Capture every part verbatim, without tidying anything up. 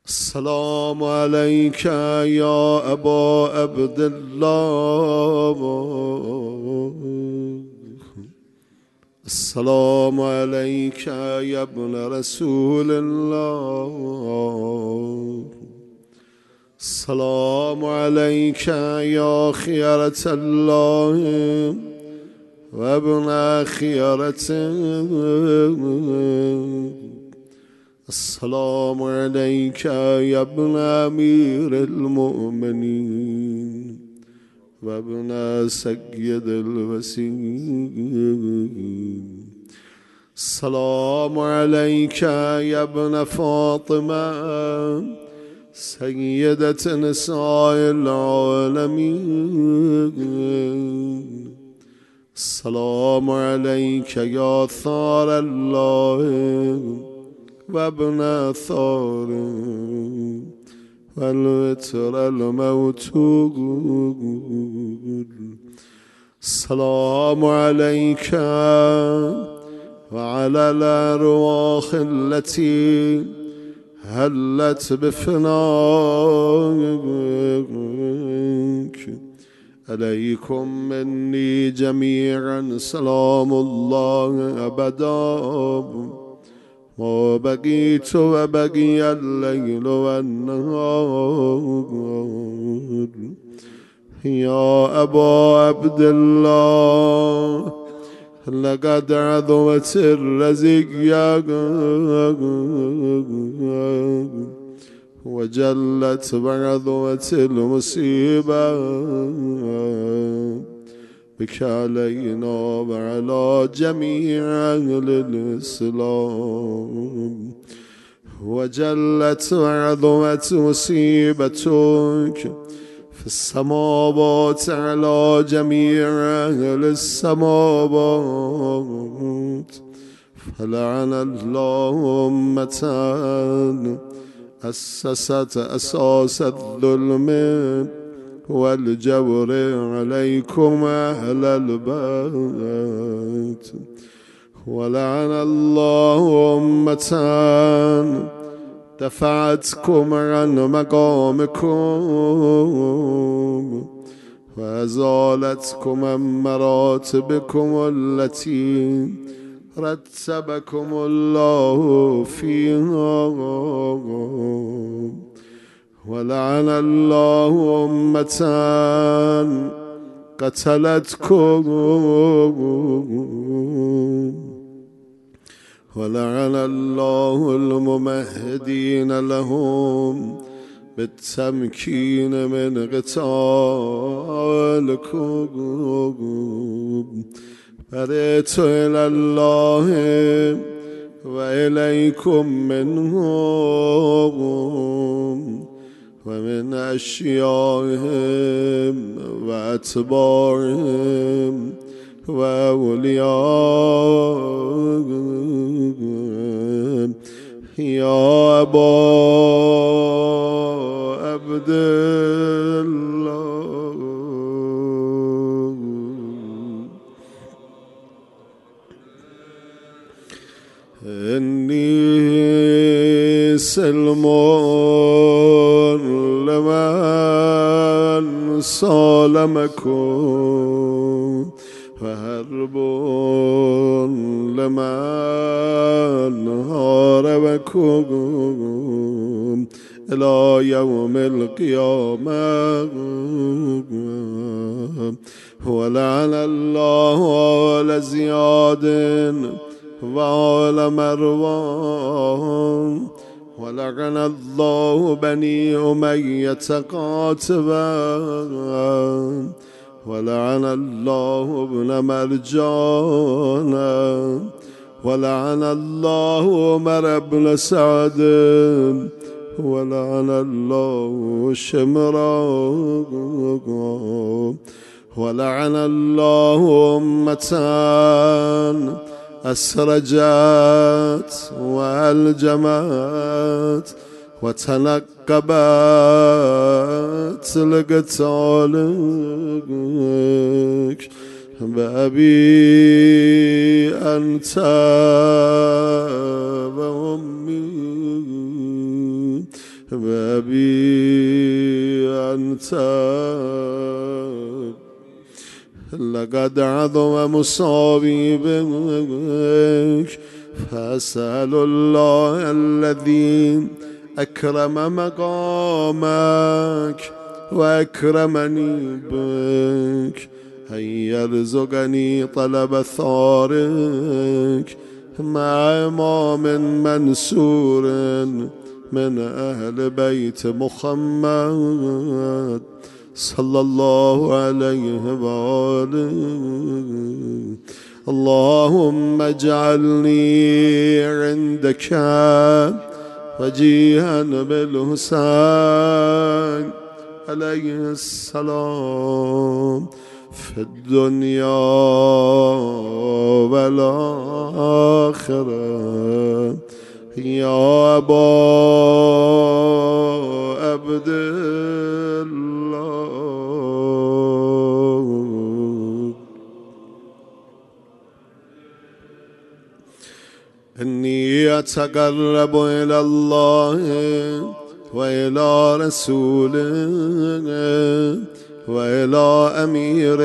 السلام عليك يا أبا عبد الله. السلام عليك يا ابن رسول الله. السلام عليك يا خيرة الله وابن خيرته. السلام عليك يا ابن أمير المؤمنين وابن سيد الوسيم. السلام عليك يا ابن فاطمة سيدة نساء العالمين. السلام عليك يا ثار الله وابن ثار والوتر الموتود. السلام عليك وعلى الأرواح التي هلت بفنائك. عليكم مني جميعا سلام الله أبدا ما بقيت وبقي الليل والنهار. يا أبا عبد الله لقد عظمت الرزق وجلت بعظمة المصيبة بك علينا وعلى جميع أهل الإسلام. وجلت وعظمت مصيبتك في السماوات على جميع أهل السماوات. فلعن الله أمة أسست أساس الظلم والجور عليكم أهل البيت. ولعن الله أمة دفعتكم عن مقامكم وأزالتكم عن مراتبكم التي رتبكم الله فيها. ولعن الله أمة قتلتكم ولعن الله الممهدين لهم بالتمكين من قتالكم. برئت إلى الله وإليكم منهم ومن أشيائهم وأتباعهم وأوليائهم. يا أبا عبد الله إني سلم لمن سالمكم وهرب لمن هاربكم إلى يوم القيامة. ولعن الله آل زياد وآل مروان. ولعن الله بني أمية قاتبا. ولعن الله ابن مرجان. ولعن الله عمر بن سعد. ولعن الله شمرا. ولعن الله أمة أسرجت وألجمت وتنقبت لقتالك. بأبي أنت وأمي بأبي أنت لقد عظم مصابي بك فأسأل الله الذي أكرم مقامك وأكرمني بك أن يرزقني طلب ثارك مع إمام منصور من أهل بيت محمد صلى الله عليه وآله. اللهم اجعلني عندك وجيها بالحسين عليه السلام في الدنيا والآخرة يا أبا عبد الله. إني أتقرب إلى الله وإلى رسوله وإلى أمير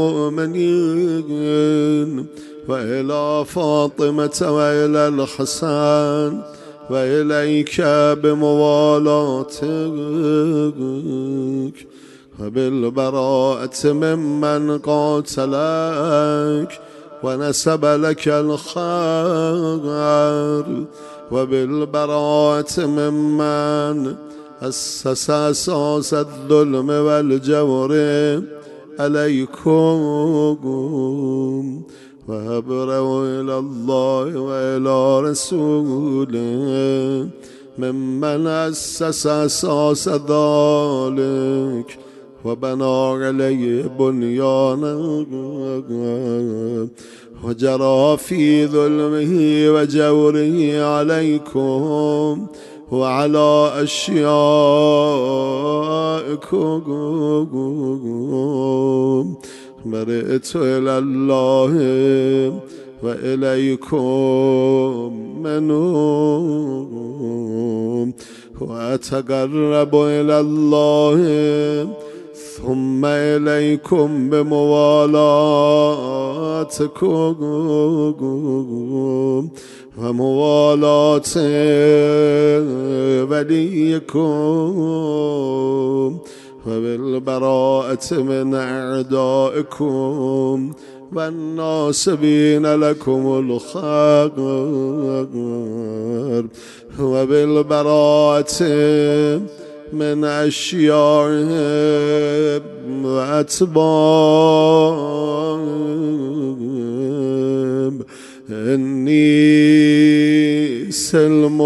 المؤمنين وإلى فاطمة وإلى الحسن وإليك بموالاتك وبالبراءة ممن قاتلك ونسب لك الخير وبالبراءة ممن أسس أساس الظلم والجور عليكم وأبرأ إلى الله وإلى رسوله ممن أسس أساس ذلك وبنى عليه بنيانا وجرى في ظلمه وجوره عليكم وعلى أشيائكم. مرئت إلى الله وإليكم منهم وأتقرب إلى الله ثم إليكم بموالاتكم وموالاة وليكم وبالبراءة من أعدائكم والناصبين لكم الخير وبالبراءة من أشياعهم وأتباعهم. إني سلم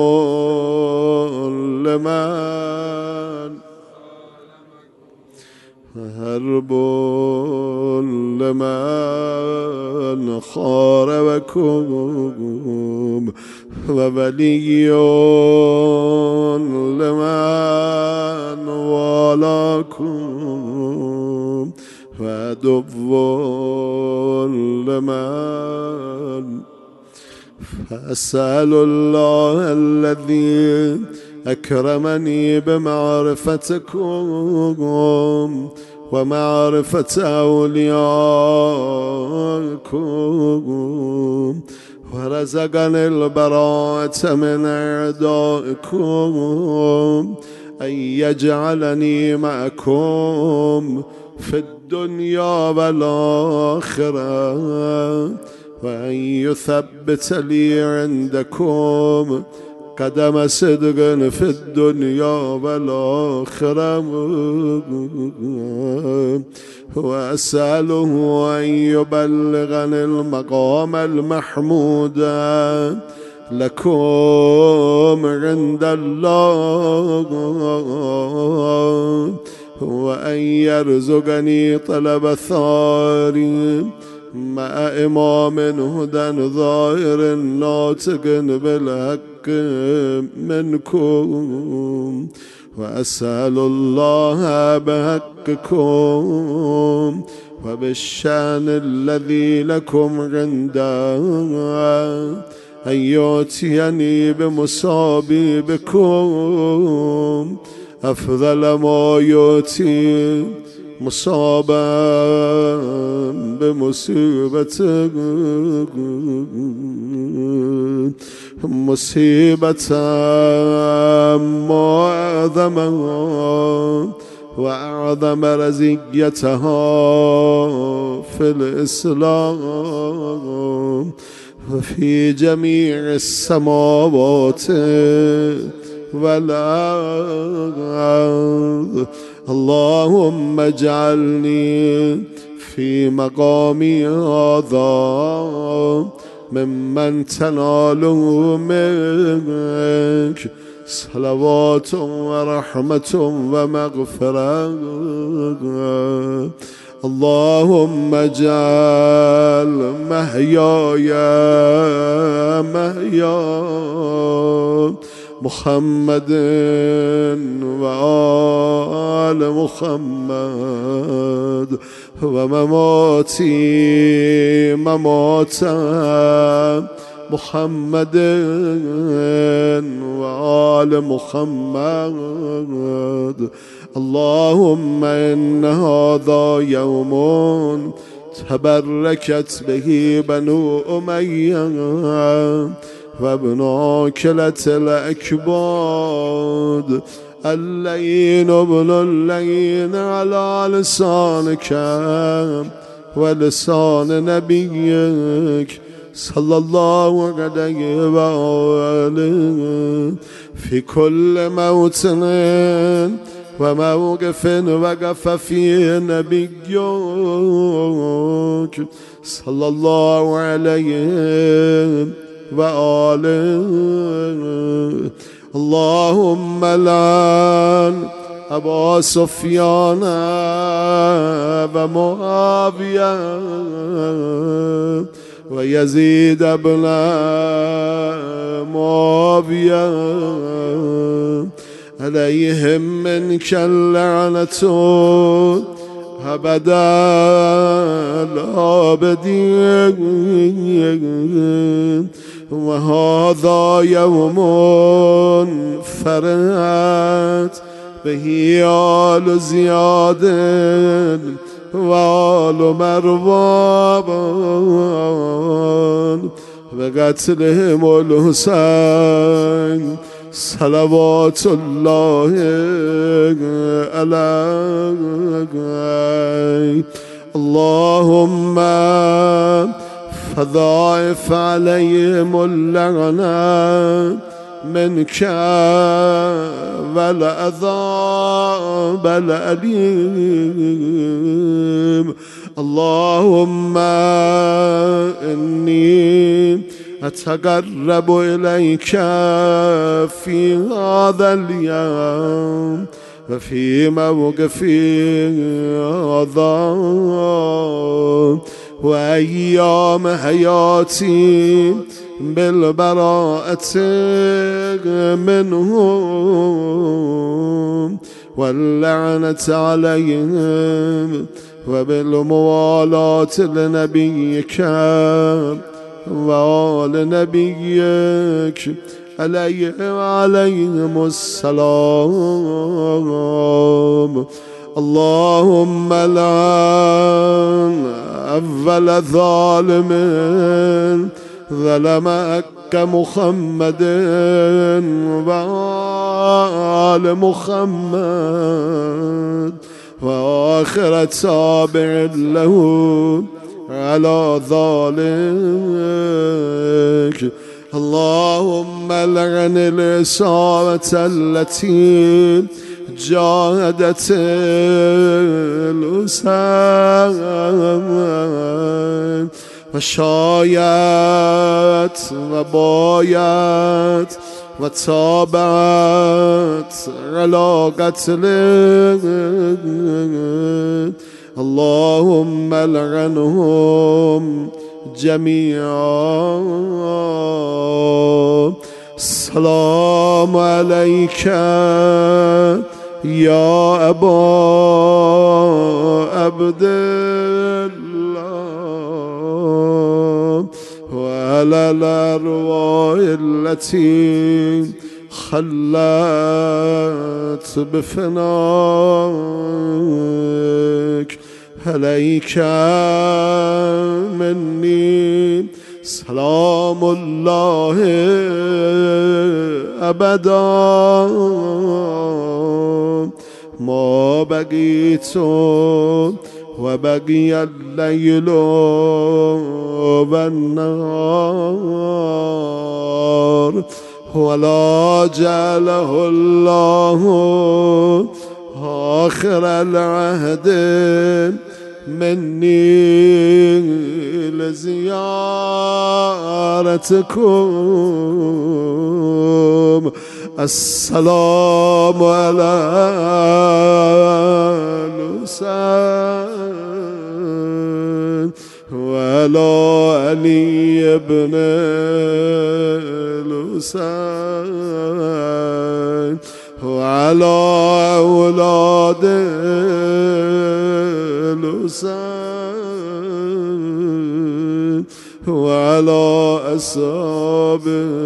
لمن هرب لمن خاربكم وولي لمن والاكم وعدو لمن. فأسأل الله الذي أكرمني بمعرفتكم ومعرفة أوليائكم ورزقني البراءة من أعدائكم أن يجعلني معكم في الدنيا والآخرة وأن يثبت لي عندكم قدم صدق في الدنيا والآخرة وأسأله أن يبلغني المقام المحمود لكم عند الله وأن يرزقني طلب ثاري مع إمام هدى ظاهر ناطق بالحق منكم. وأسأل الله بحقكم وبالشان الذي لكم عنده أن يؤتيني بمصابي بكم أفضل ما يؤتي مصابا بمصيبة مصيبة معظمها وأعظم رزيتها في الإسلام وفي جميع السماوات والأرض. اللهم اجعلني في مقامي هذا ممن تناله منك صلوات ورحمة ومغفرة. اللهم اجعل محياي محيا محمد وآل محمد ومماتي ممات محمد وآل محمد. اللهم إن هذا يوم تبركت به بنو أمية وابن عاكلة الأكباد اللين ابن اللين على لسانك ولسان نبيك صلى الله عليه وآله في كل موطن وموقف وقف فيه نبيك صلى الله عليه وآله. اللهم لعن أبا سفيان ومعاوية ويزيد بن معاوية عليهم منك اللعنة أبدا الآبدين. وهذا يوم فرحت به آل زياد وآل مروان بقتلهم الحسين صلوات الله عليه. اللهم فضاعف عليهم اللعنة منك والعذاب الأليم. اللهم إني أتقرب إليك في هذا اليوم وفي موقفي هذا وأيام حياتي بالبراءة منهم واللعنة عليهم وبالموالاة لنبيك وآل نبيك عليه وعليهم السلام. اللهم لعن أول ظالم ظلم حق محمد وآل محمد وآخر تابع له على ذلك. اللهم لعن الإصابة التي جاهدت الحسين وشايت وبايت وتابعت على قتله. اللهم لعنهم جميعا. السلام عليك يا أبا عبد الله وعلى الأرواح التي خلت بفناك عليك مني سلام الله أبدا ما بقيت وبقي الليل والنهار ولا جعله الله آخر العهد مني لزيارتكم السلام على الحسين وعلى علي بن الحسين وعلى أولاد الحسين وعلى أصحاب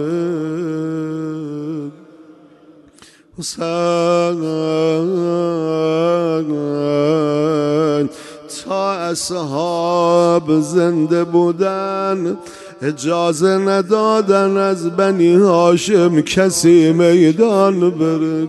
حسین تا اصحاب زنده بودن اجازه ندادن از بنی هاشم کسی میدان بره.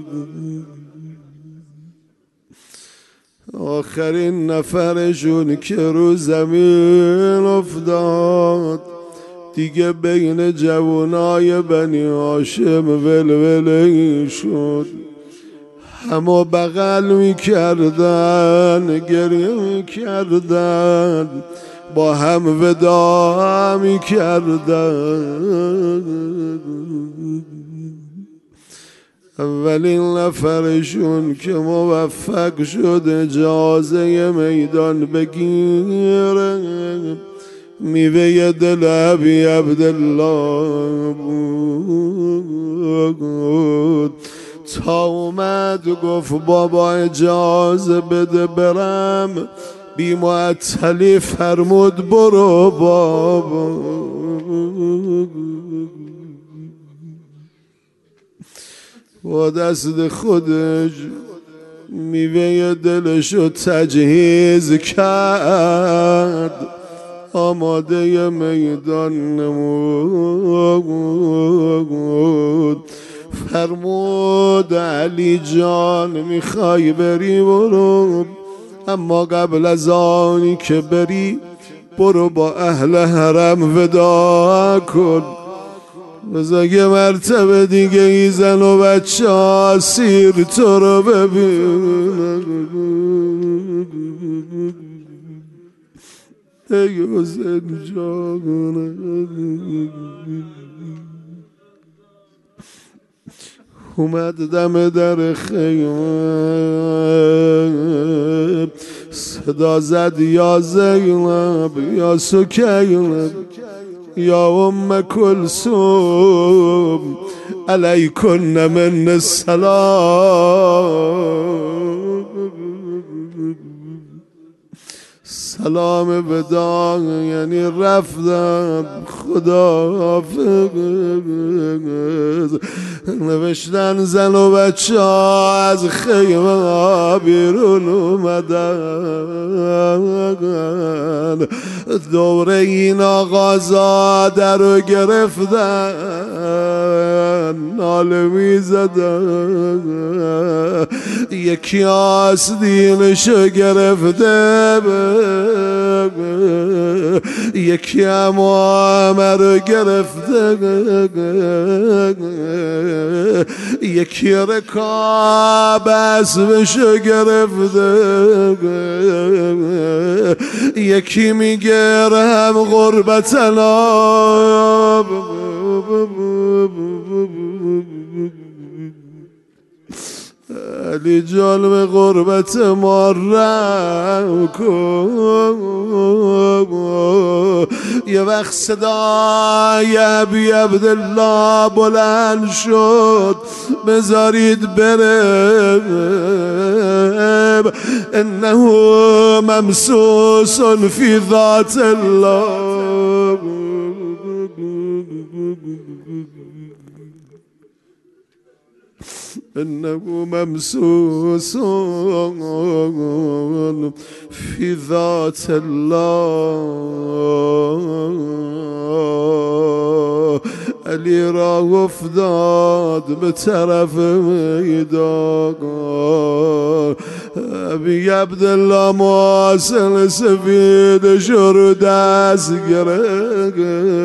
آخرین نفرشون که رو زمین افتاد دیگه بین جوانای بنی هاشم ولوله شد. همه بغل میکردن گریه میکردن با هم ودا میکردن. اولین نفرشون که موفق شد اجازه میدان بگیره میوه دل ابی عبدالله بود. تا اومد گفت بابا اجازه بده برم، بی معطلی فرمود برو بابا. با دست خودش میوه دلشو تجهیز کرد، آماده میدان نمود. فرمود علی جان میخوای بری برو، اما قبل از آنی که بری برو با اهل حرم ودا کن. بذار یه مرتبه دیگه ای زن و بچه اسیر تو رو ببین. ای حسین جان اومد دم در خیمه، صدا زد یا زینب یا سکینب یا ام کلثوم علیکن من السلام. سلام ودا یعنی رفتم خداحافظ. نوشتن زن و بچه ها از خیمه بیرون اومدن، دوره این آقازا در رو گرفتن، ناله می زدن. یکی آستینشو گرفته، یکی هم عمر گرفته، یکی رکاب اسبشو گرفته، یکی میگه هم غربتنا. علی جان به غربت ما رحم کن. یه وقت صدای ابی عبدالله بلند شد، بذارید بره، انه ممسوس فی ذات الله. إنه ممسوس في ذات الله. علی را افتاد به طرف میدان، ابی عبدالله محاسن سفیدش رو دست گرفت،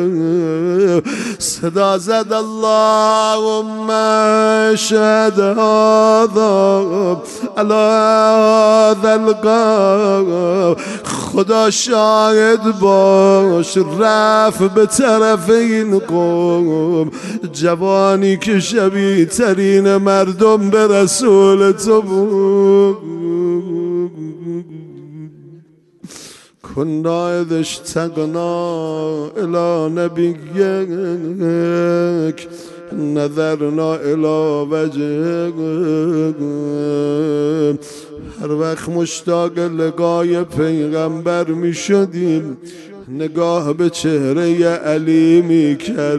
صدا زد اللهم اشهد هذا علی هذا القوم. خدا شاهد باش رفت به طرف این قوم، جوانی که شبیه ترین مردم به رسول تو بود. كنا إذا اشتقنا إلى نبيك نظرنا إلى وجهك. هر وقت مشتاق لقای پیغمبر می شدیم نگاه به چهره علی می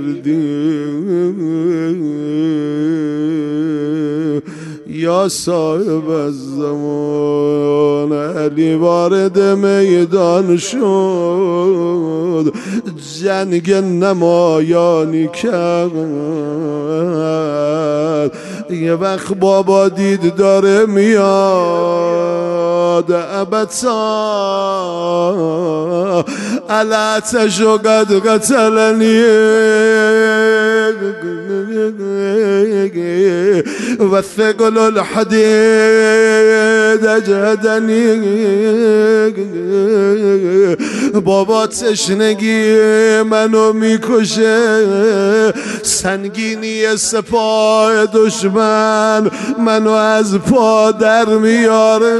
کردیم. یا صاحب الزمان، علی وارد میدان شد، جنگ نمایانی کرد. یه وقت بابا دید داره میاد، ابتا الا تشو قد قتلنی و ثقل الحدید اجهدنی. بابا تشنگی منو میکشه، سنگینی سپاه دشمن منو از پا در میاره.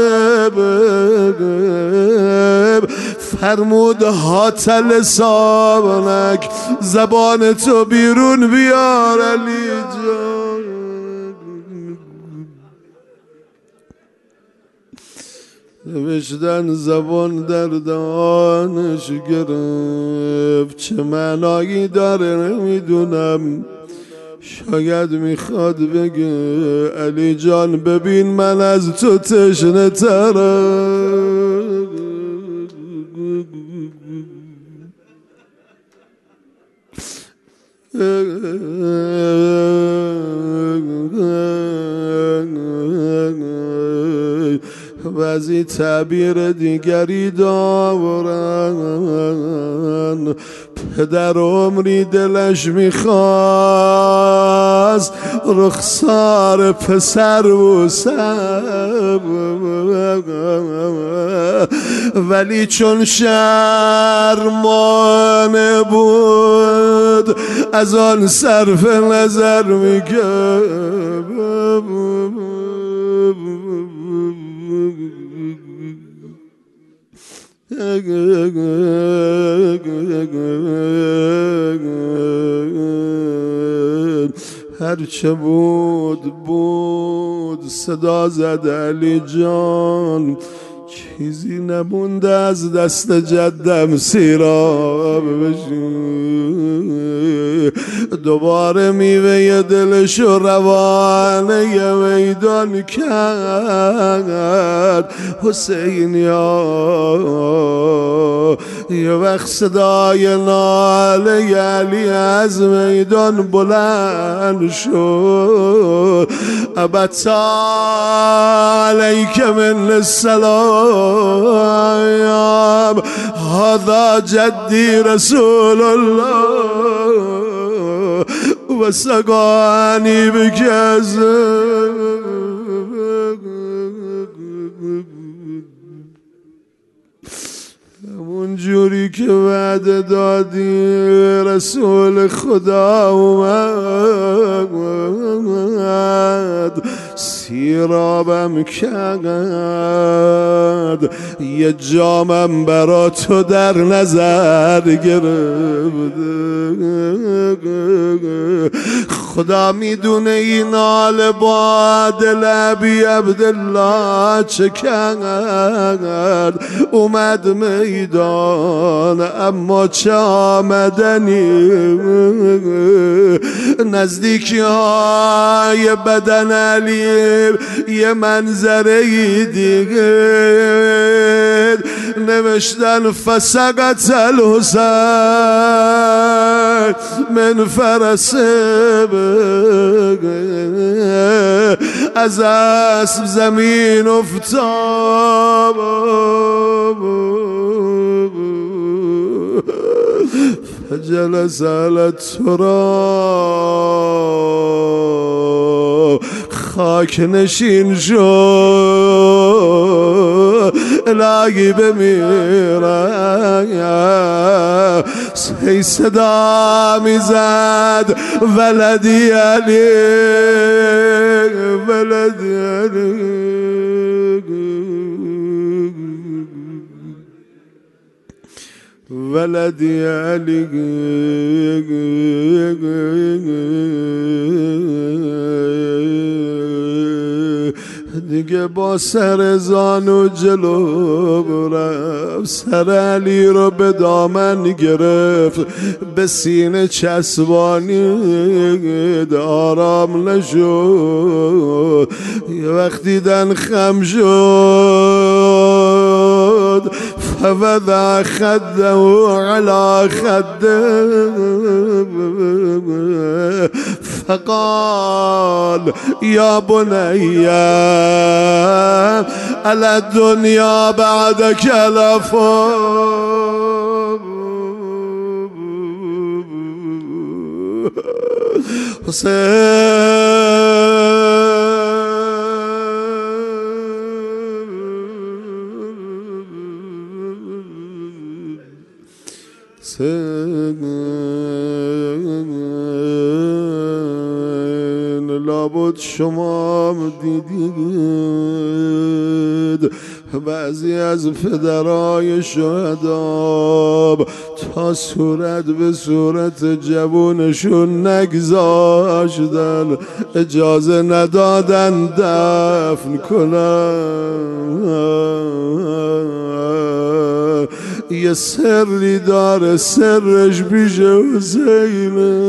فرمود هات لسانک، زبان تو بیرون بیار علی جان. نوشتن زبان در دهانش گرفت، چه معنایی داره نمیدونم، شاید میخواد بگه علی جان ببین من از تو تشنه ترم. بعضی تعبیر دیگری دارن، پدر عمری دلش میخواست رخسار پسر بوسم، ولی چون شرمانه بود از آن صرف نظر میکرد. هرچه بود بود صدا زد علی جان، چیزی نمونده از دست جدم سیراب بشی. دوباره میوه دلشو روانه میدان کرد. حسین یا یه وقت صدای ناله علی از میدان بلند شد، ابتا علیک من السلام هذا جدی رسول الله و سقانی بکزم. همون جوری که وعده دادی رسول خدا اومد، سیرابم کرد، یه جامم برا تو در نظر گرفت. خدا میدونه این حال با دل ابی عبدالله چه کرد. اومد میدان اما چه آمدنی، نزدیکی های بدن علی یه منظره دیگه نوشتن فسقط الحسین من فرس از اسب زمین افتاد فجلس على التراب خاک نشین شد الهی بمیرم سی صدا میزد ولدی علی ولدی علی ولدی علی دیگه با سر زانو جلو رفت سر علی رو به دامن گرفت به سینه چسبانید آرام نشد یه وقت دیدن خم شد فوضع خده على خده فقال يا بني على الدنيا بعدك لفظ حسین لابد شما دیدید بعضی از پدرای شهدا تا صورت به صورت جوونشون نگذاشتن اجازه ندادن دفن کنن یه سری داره سرش پیش حسینه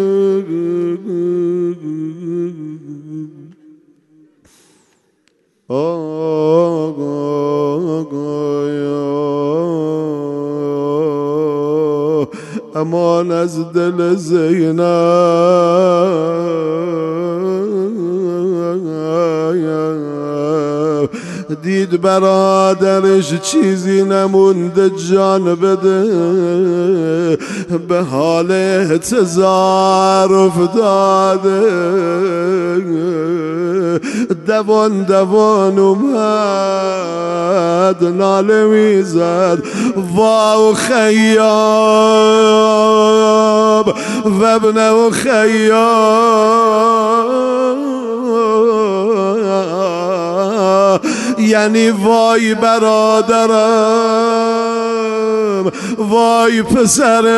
امان از دل زینب دید برادرش چیزی نمونده جان بده به حال احتضار افتاده دوان دوان اومد ناله میزد واو خیاب و ابنه خیاب یعنی وای برادرم وای پسر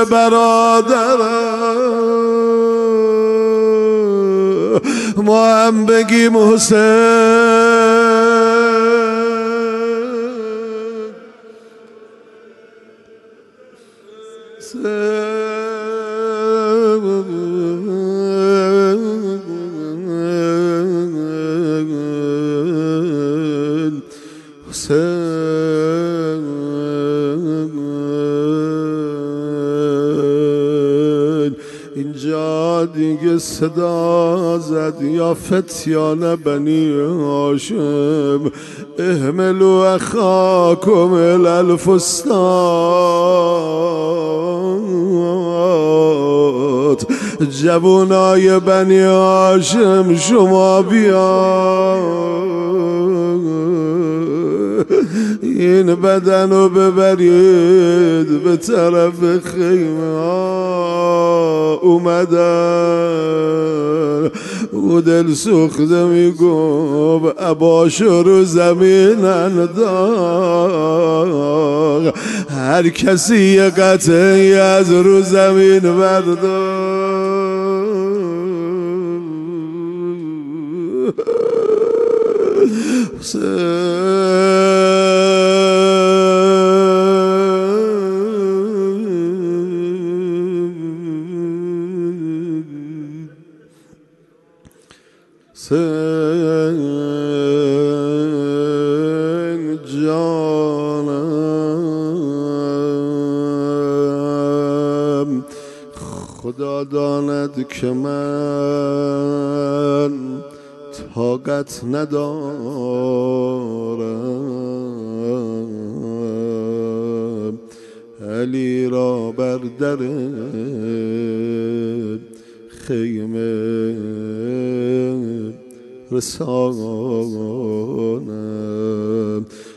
برادرم ما هم بگیم حسین اینجا دیگه صدا زد یا فتیان بنی هاشم احملوا اخاکم الی الفسطاط جوانای بنی هاشم شما بیا این بدن رو ببرید به طرف خیمه ها اومدن او دل سوخته میگفت عباشو رو زمین انداخت هر کسی یه قطعی از رو زمین برداشت حسین جانم خدا داند که من طاقت ندارم علی را بر در خیمه رسانم